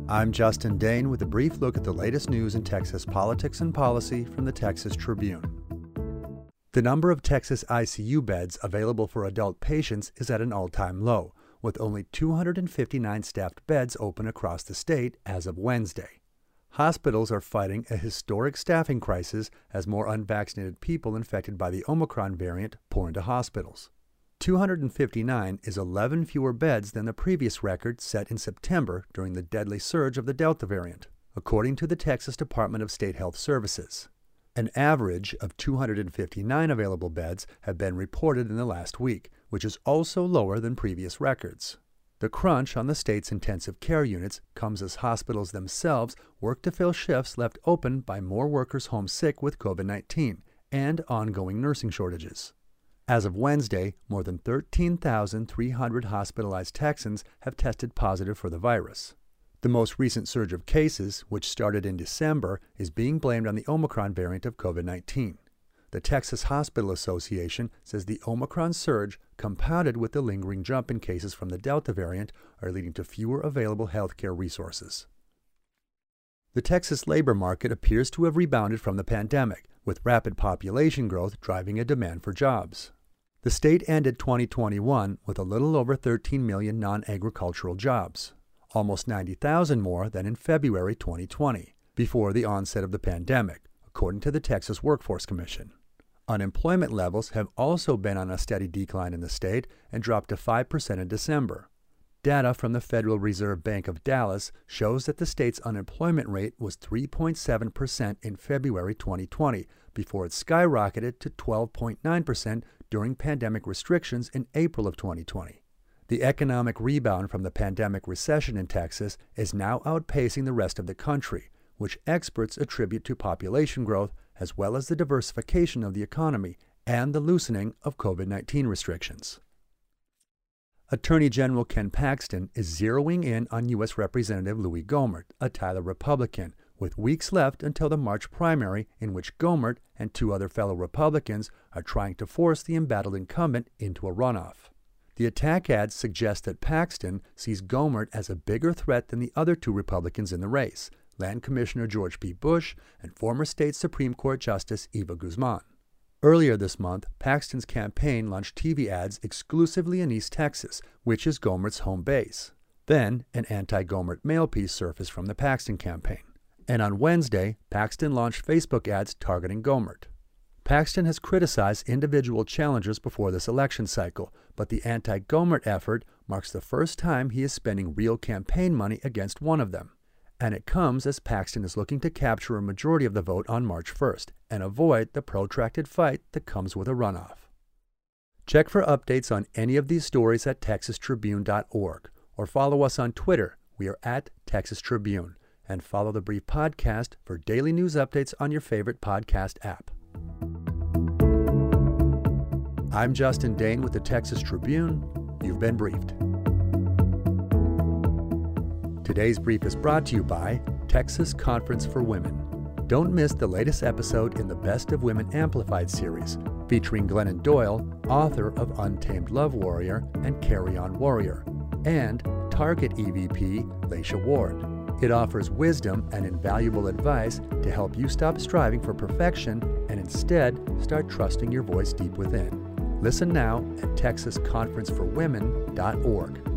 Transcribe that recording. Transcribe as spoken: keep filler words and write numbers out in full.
I'm Justin Dane with a brief look at the latest news in Texas politics and policy from the Texas Tribune. The number of Texas I C U beds available for adult patients is at an all-time low, with only two hundred fifty-nine staffed beds open across the state as of Wednesday. Hospitals are fighting a historic staffing crisis as more unvaccinated people infected by the Omicron variant pour into hospitals. two hundred fifty-nine is eleven fewer beds than the previous record set in September during the deadly surge of the Delta variant, according to the Texas Department of State Health Services. An average of two hundred fifty-nine available beds have been reported in the last week, which is also lower than previous records. The crunch on the state's intensive care units comes as hospitals themselves work to fill shifts left open by more workers homesick with COVID nineteen and ongoing nursing shortages. As of Wednesday, more than thirteen thousand three hundred hospitalized Texans have tested positive for the virus. The most recent surge of cases, which started in December, is being blamed on the Omicron variant of COVID nineteen. The Texas Hospital Association says the Omicron surge, compounded with the lingering jump in cases from the Delta variant, are leading to fewer available healthcare resources. The Texas labor market appears to have rebounded from the pandemic, with rapid population growth driving a demand for jobs. The state ended twenty twenty-one with a little over thirteen million non-agricultural jobs, almost ninety thousand more than in February twenty twenty, before the onset of the pandemic, according to the Texas Workforce Commission. Unemployment levels have also been on a steady decline in the state and dropped to five percent in December. Data from the Federal Reserve Bank of Dallas shows that the state's unemployment rate was three point seven percent in February twenty twenty, before it skyrocketed to twelve point nine percent during pandemic restrictions in April of twenty twenty. The economic rebound from the pandemic recession in Texas is now outpacing the rest of the country, which experts attribute to population growth as well as the diversification of the economy and the loosening of COVID nineteen restrictions. Attorney General Ken Paxton is zeroing in on U S Representative Louis Gohmert, a Tyler Republican, with weeks left until the March primary in which Gohmert and two other fellow Republicans are trying to force the embattled incumbent into a runoff. The attack ads suggest that Paxton sees Gohmert as a bigger threat than the other two Republicans in the race, Land Commissioner George P. Bush and former state Supreme Court Justice Eva Guzman. Earlier this month, Paxton's campaign launched T V ads exclusively in East Texas, which is Gohmert's home base. Then, an anti-Gohmert mail piece surfaced from the Paxton campaign. And on Wednesday, Paxton launched Facebook ads targeting Gohmert. Paxton has criticized individual challengers before this election cycle, but the anti-Gohmert effort marks the first time he is spending real campaign money against one of them. And it comes as Paxton is looking to capture a majority of the vote on March first and avoid the protracted fight that comes with a runoff. Check for updates on any of these stories at texas tribune dot org or follow us on Twitter. We are at Texas Tribune. And follow the Brief Podcast for daily news updates on your favorite podcast app. I'm Justin Dane with the Texas Tribune. You've been briefed. Today's brief is brought to you by Texas Conference for Women. Don't miss the latest episode in the Best of Women Amplified series, featuring Glennon Doyle, author of Untamed Love Warrior and Carry On Warrior, and Target E V P Laisha Ward. It offers wisdom and invaluable advice to help you stop striving for perfection and instead start trusting your voice deep within. Listen now at texas conference for women dot org.